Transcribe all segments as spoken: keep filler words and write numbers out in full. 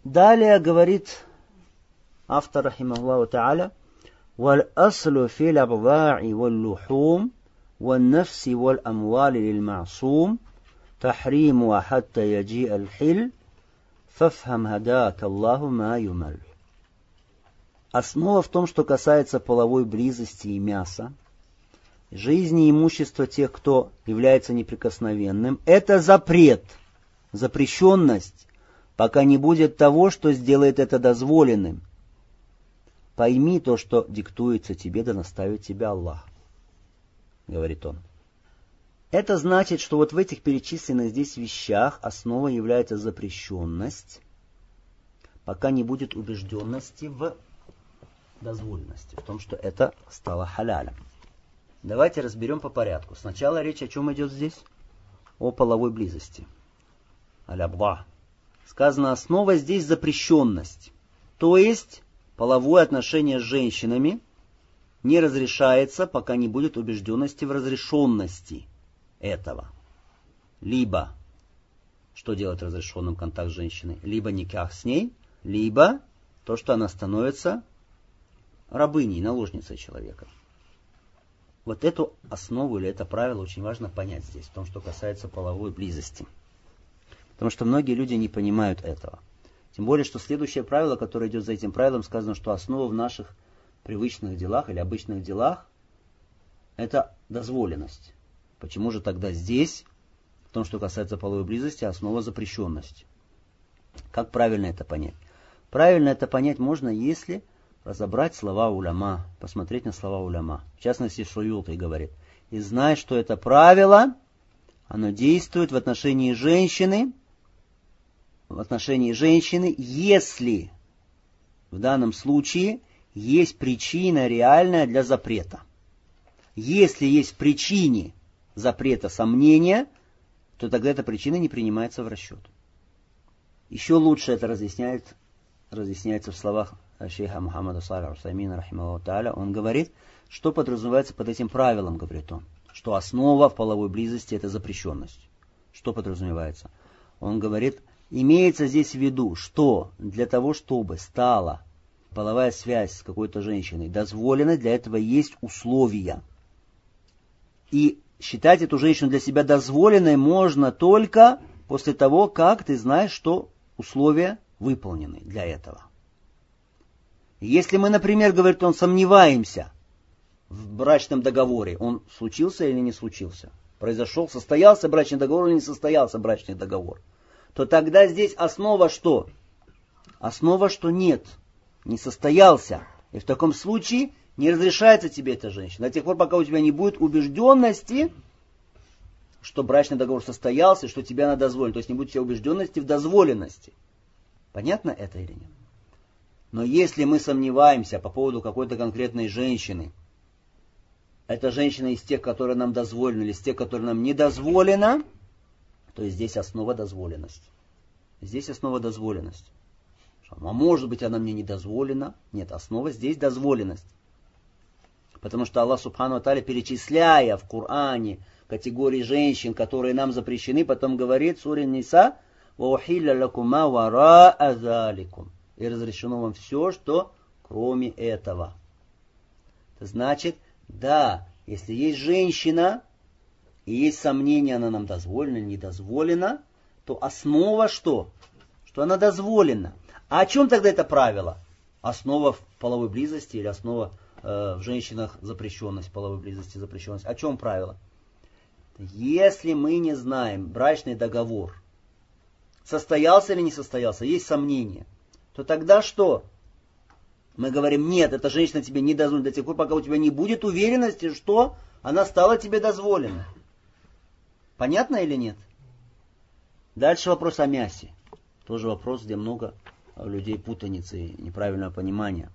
Далее говорит автор, рахимахуллаху та'аля: «Валь-аслу фил абда'i валь-лухум, валь-нафси валь-амвали лиль-ма'сум, тахриму хатта яджи аль-хиль, фафхам хадака Аллаху ма юмаль». Основа в том, что касается половой близости и мяса, жизни и имущества тех, кто является неприкосновенным, это запрет, запрещенность, пока не будет того, что сделает это дозволенным. Пойми то, что диктуется тебе, да наставит тебя Аллах, говорит он. Это значит, что вот в этих перечисленных здесь вещах основа является запрещенность, пока не будет убежденности в дозволенности, в том, что это стало халялем. Давайте разберем по порядку. Сначала речь о чем идет здесь? О половой близости. Аль-абда. Сказано, основа здесь запрещенность. То есть половое отношение с женщинами не разрешается, пока не будет убежденности в разрешенности этого. Либо, что делать разрешенным контакт с женщиной? Либо никах с ней, либо то, что она становится рабыней, наложницей человека. Вот эту основу или это правило очень важно понять здесь, в том, что касается половой близости. Потому что многие люди не понимают этого. Тем более, что следующее правило, которое идет за этим правилом, сказано, что основа в наших привычных делах или обычных делах – это дозволенность. Почему же тогда здесь, в том, что касается половой близости, основа запрещенность? Как правильно это понять? Правильно это понять можно, если разобрать слова уляма, посмотреть на слова уляма. В частности, Суюти говорит: и знай, что это правило, оно действует в отношении женщины, в отношении женщины, если в данном случае есть причина реальная для запрета. Если есть в причине запрета сомнения, то тогда эта причина не принимается в расчет. Еще лучше это разъясняет, разъясняется в словах шейха Мухаммада Салиха Аль-Усаймина, рахимахуллаху та'аля. Он говорит, что подразумевается под этим правилом, говорит он, что основа в половой близости это запрещенность. Что подразумевается? Он говорит, имеется здесь в виду, что для того, чтобы стала половая связь с какой-то женщиной дозволена, для этого есть условия. И считать эту женщину для себя дозволенной можно только после того, как ты знаешь, что условия выполнены для этого. Если мы, например, говорит он, сомневаемся в брачном договоре, он случился или не случился, произошел, состоялся брачный договор или не состоялся брачный договор, то тогда здесь основа что? Основа, что нет, не состоялся. И в таком случае не разрешается тебе эта женщина до тех пор, пока у тебя не будет убежденности, что брачный договор состоялся, что тебе она дозволена. То есть не будет у тебя убежденности в дозволенности. Понятно это или нет? Но если мы сомневаемся по поводу какой-то конкретной женщины, эта женщина из тех, которые нам дозволены, или из тех, которые нам не дозволено, то есть здесь основа дозволенности. Здесь основа дозволенности. А может быть, она мне не дозволена? Нет, основа здесь дозволенность. Потому что Аллах Субхану ва Тааля, перечисляя в Коране категории женщин, которые нам запрещены, потом говорит в суре Ниса: «Ваухилля лакума вара'a заликум». И разрешено вам все, что кроме этого. Это значит, да, если есть женщина, и есть сомнения, она нам дозволена или не дозволена, то основа что? Что она дозволена. А о чем тогда это правило? Основа в половой близости или основа э, в женщинах запрещенность, половой близости запрещенность? О чем правило? Если мы не знаем брачный договор, состоялся или не состоялся, есть сомнения, то тогда что? Мы говорим, нет, эта женщина тебе не дозволена до тех пор, пока у тебя не будет уверенности, что она стала тебе дозволена. Понятно или нет? Дальше вопрос о мясе. Тоже вопрос, где много людей путаницы и неправильного понимания.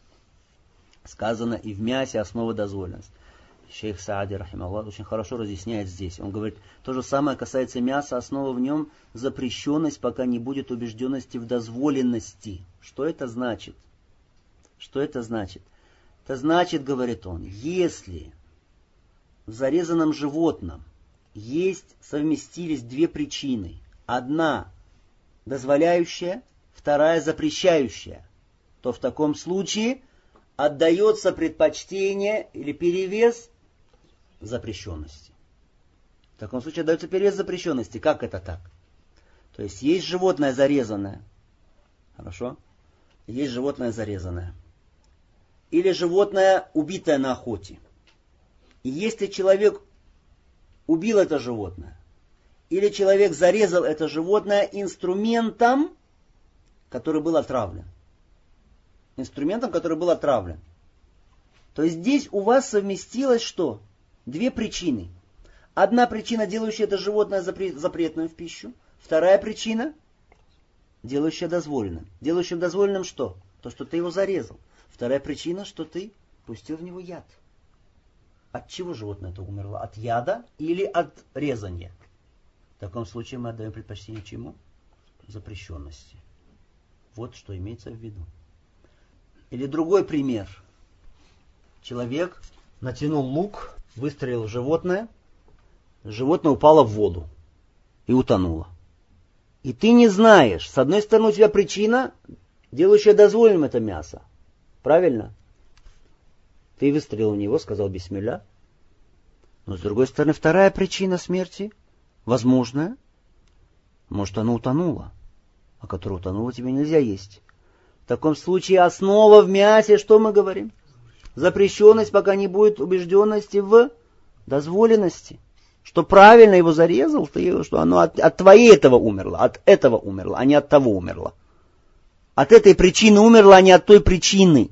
Сказано, и в мясе основа дозволенность. Шейх Саади, рахимахуллах, очень хорошо разъясняет здесь. Он говорит, то же самое касается мяса, основа в нем запрещенность, пока не будет убежденности в дозволенности. Что это значит? Что это значит? Это значит, говорит он, если в зарезанном животном есть, совместились две причины. Одна дозволяющая, вторая запрещающая, то в таком случае отдается предпочтение или перевес запрещенности. В таком случае отдается перевес запрещенности. Как это так? То есть есть животное зарезанное. Хорошо? Есть животное зарезанное. Или животное, убитое на охоте. И если человек убил это животное, или человек зарезал это животное инструментом, который был отравлен. Инструментом, который был отравлен. То есть здесь у вас совместилось что? Две причины. Одна причина, делающая это животное запретным в пищу. Вторая причина, делающая дозволенным. Делающим дозволенным что? То, что ты его зарезал. Вторая причина, что ты пустил в него яд. От чего животное это умерло? От яда или от резания? В таком случае мы отдаем предпочтение чему? Запрещенности. Вот что имеется в виду. Или другой пример. Человек натянул лук, выстрелил в животное, животное упало в воду и утонуло. И ты не знаешь, с одной стороны у тебя причина, делающая дозволенным это мясо. Правильно? Ты выстрелил в него, сказал бисмилля. Но с другой стороны, вторая причина смерти, возможная, может оно утонуло, а которое утонуло тебе нельзя есть. В таком случае основа в мясе, что мы говорим? Запрещенность, пока не будет убежденности в дозволенности. Что правильно его зарезал, ты, что оно от, от твоей этого умерло, от этого умерло, а не от того умерло. От этой причины умерло, а не от той причины.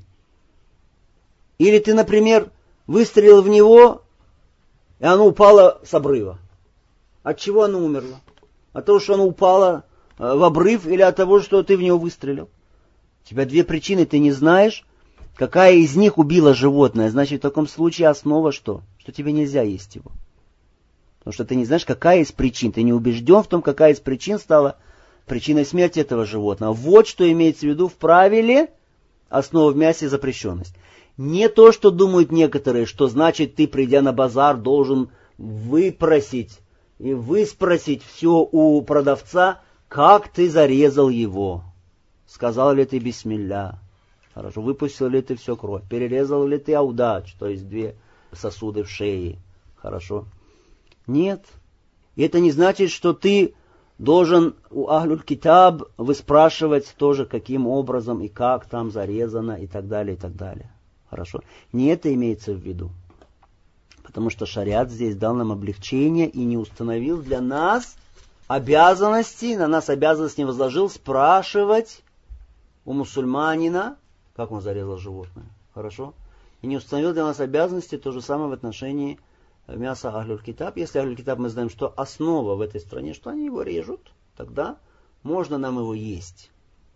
Или ты, например, выстрелил в него, и оно упало с обрыва. От чего оно умерло? От того, что оно упало в обрыв, или от того, что ты в него выстрелил? У тебя две причины, ты не знаешь, какая из них убила животное. Значит, в таком случае основа что? Что тебе нельзя есть его. Потому что ты не знаешь, какая из причин. Ты не убежден в том, какая из причин стала причиной смерти этого животного. Вот что имеется в виду в правиле основа в мясе запрещенность. Не то, что думают некоторые, что значит ты, придя на базар, должен выпросить и выспросить все у продавца, как ты зарезал его. Сказал ли ты бисмилля? Хорошо, выпустил ли ты всю кровь? Перерезал ли ты аудач, то есть две сосуды в шее? Хорошо. Нет. И это не значит, что ты должен у Ахлюль Китаб выспрашивать тоже, каким образом и как там зарезано и так далее, и так далее. Хорошо. Не это имеется в виду. Потому что шариат здесь дал нам облегчение и не установил для нас обязанности, на нас обязанность не возложил спрашивать у мусульманина, как он зарезал животное. Хорошо. И не установил для нас обязанности то же самое в отношении мяса Ахлюль Китаб. Если Ахлюль Китаб мы знаем, что основа в этой стране, что они его режут, тогда можно нам его есть.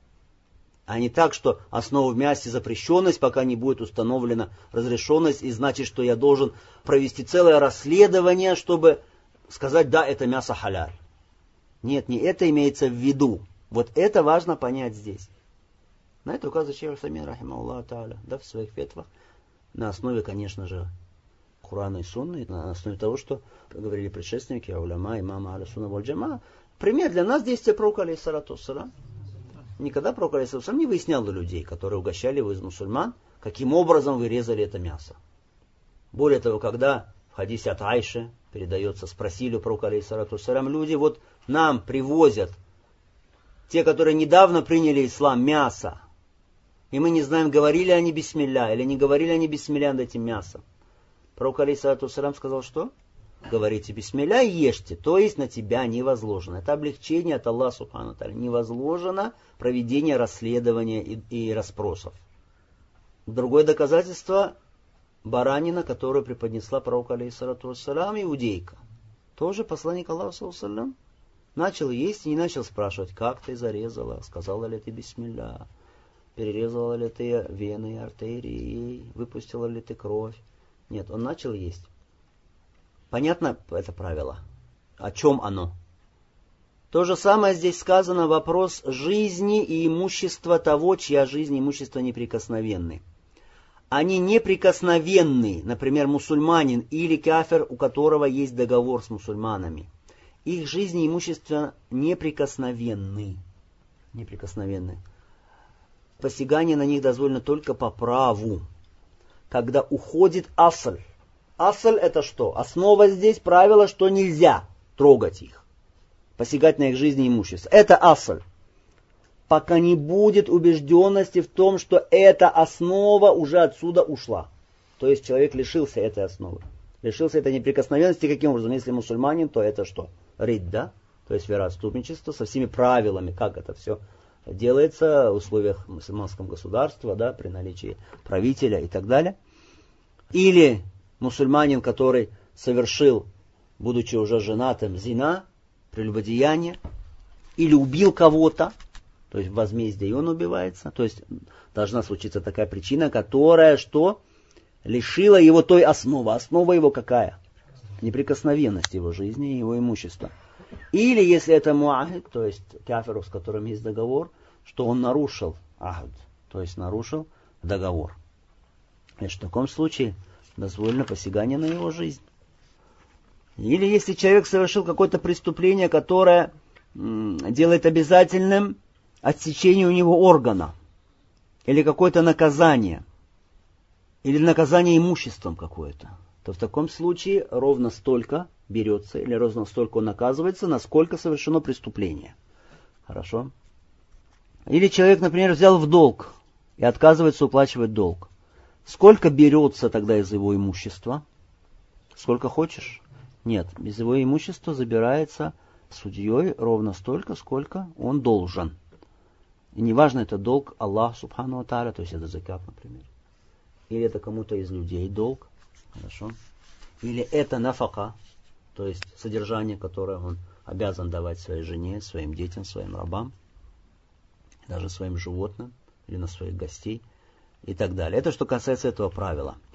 А не так, что основа в мясе запрещенность, пока не будет установлена разрешенность, и значит, что я должен провести целое расследование, чтобы сказать, да, это мясо халяль. Нет, не это имеется в виду. Вот это важно понять здесь. На это указывает шейх Усаймин, рахимахуллаху тааля, да, в своих фетвах, на основе, конечно же, Курана и Сунны, на основе того, что говорили предшественники, уляма, имама, аля сунна валь джамаа. Пример для нас действия пророка, алейхиссалату вассалям. Никогда пророк, алейхиссалату вассалям, не выяснял у людей, которые угощали его из мусульман, каким образом вы резали это мясо. Более того, когда в хадисе от Айши передается, спросили у пророка, алейхиссалату вассалям, люди, вот нам привозят, те, которые недавно приняли ислам, мясо, и мы не знаем, говорили они бисмилля или не говорили они бисмилля над этим мясом. Пророк, алейхиссалату вассалям, сказал, что? Говорите бисмилля и ешьте, то есть на тебя не возложено. Это облегчение от Аллаха субхану ва тааля. Не возложено проведение расследования и, и расспросов. Другое доказательство — баранина, которую преподнесла пророку, алейхиссалату вассалям, иудейка. Тоже посланник Аллаха, саллаллаху алейхи ва саллям, начал есть и не начал спрашивать, как ты зарезала, сказала ли ты бисмилля, перерезала ли ты вены и артерии, выпустила ли ты кровь. Нет, он начал есть. Понятно это правило? О чем оно? То же самое здесь сказано, вопрос жизни и имущества того, чья жизнь и имущество неприкосновенны. Они неприкосновенны, например, мусульманин или кафир, у которого есть договор с мусульманами. Их жизнь и имущество неприкосновенны. неприкосновенные. Посягание на них дозволено только по праву, когда уходит асль. Асль это что? Основа здесь, правило, что нельзя трогать их, посягать на их жизнь и имущество. Это асль. Пока не будет убежденности в том, что эта основа уже отсюда ушла. То есть человек лишился этой основы. Лишился этой неприкосновенности каким образом? Если мусульманин, то это что? Ридда, то есть вероотступничество со всеми правилами, как это все делается в условиях мусульманского государства, да, при наличии правителя и так далее. Или мусульманин, который совершил, будучи уже женатым, зина, прелюбодеяние, или убил кого-то, то есть возмездие, и он убивается. То есть должна случиться такая причина, которая что? Лишила его той основы. Основа его какая? Неприкосновенность его жизни и его имущества. Или если это муахид, то есть кафир, с которым есть договор, что он нарушил ахд, то есть нарушил договор. И в таком случае дозволено посягание на его жизнь. Или если человек совершил какое-то преступление, которое м, делает обязательным отсечение у него органа, или какое-то наказание, или наказание имуществом какое-то, то в таком случае ровно столько берется, или ровно столько он наказывается, насколько совершено преступление. Хорошо? Или человек, например, взял в долг и отказывается уплачивать долг. Сколько берется тогда из его имущества? Сколько хочешь? Нет, из его имущества забирается судьей ровно столько, сколько он должен. И неважно, это долг Аллах Субхану ва Тааля, то есть это закат, например. Или это кому-то из людей долг. Хорошо. Или это нафака, то есть содержание, которое он обязан давать своей жене, своим детям, своим рабам, даже своим животным, или на своих гостей, и так далее. Это что касается этого правила.